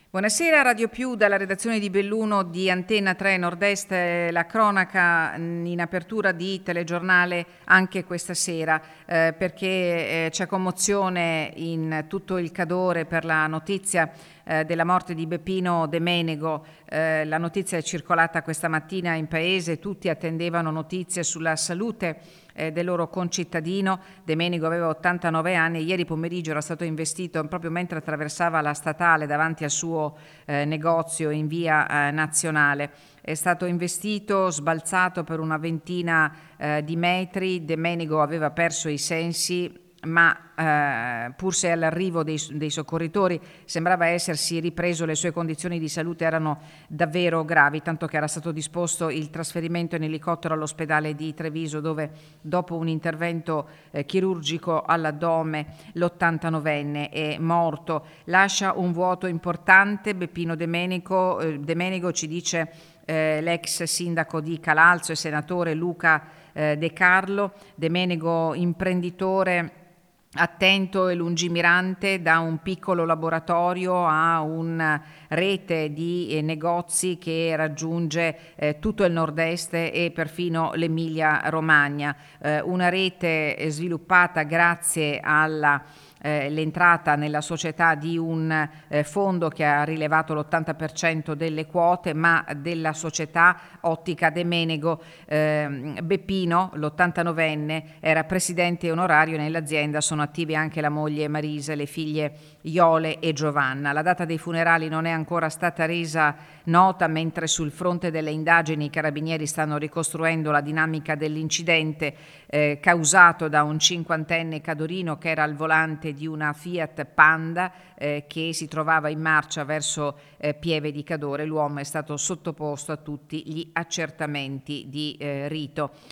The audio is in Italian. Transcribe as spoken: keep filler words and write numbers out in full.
Buonasera, Radio Più dalla redazione di Belluno di Antenna tre Nord-Est, eh, la cronaca mh, in apertura di telegiornale anche questa sera, eh, perché eh, c'è commozione in tutto il Cadore per la notizia eh, della morte di Beppino De Menego. Eh, la notizia è circolata questa mattina in paese, tutti attendevano notizie sulla salute eh, del loro concittadino. De Menego aveva ottantanove anni e ieri pomeriggio era stato investito proprio mentre attraversava la statale davanti al suo eh, negozio in via eh, Nazionale. È stato investito, sbalzato per una ventina eh, di metri. De Menego aveva perso i sensi, ma eh, pur se all'arrivo dei, dei soccorritori sembrava essersi ripreso, le sue condizioni di salute erano davvero gravi, tanto che era stato disposto il trasferimento in elicottero all'ospedale di Treviso, dove dopo un intervento eh, chirurgico all'addome l'ottantanovenne è morto. Lascia un vuoto importante Beppino De Menego, eh, De Menego ci dice eh, l'ex sindaco di Calalzo e senatore Luca eh, De Carlo. De Menego imprenditore attento e lungimirante, da un piccolo laboratorio a una rete di eh, negozi che raggiunge eh, tutto il nord-est e perfino l'Emilia Romagna. Eh, una rete eh, sviluppata grazie alla Eh, l'entrata nella società di un eh, fondo che ha rilevato l'ottanta per cento delle quote, ma della società Ottica De Menego. Eh, Beppino, l'ottantanovenne, era presidente onorario nell'azienda, sono attive anche la moglie Marisa e le figlie Iole e Giovanna. La data dei funerali non è ancora stata resa nota, mentre sul fronte delle indagini i carabinieri stanno ricostruendo la dinamica dell'incidente eh, causato da un cinquantenne cadorino che era al volante di una Fiat Panda eh, che si trovava in marcia verso eh, Pieve di Cadore. L'uomo è stato sottoposto a tutti gli accertamenti di eh, rito.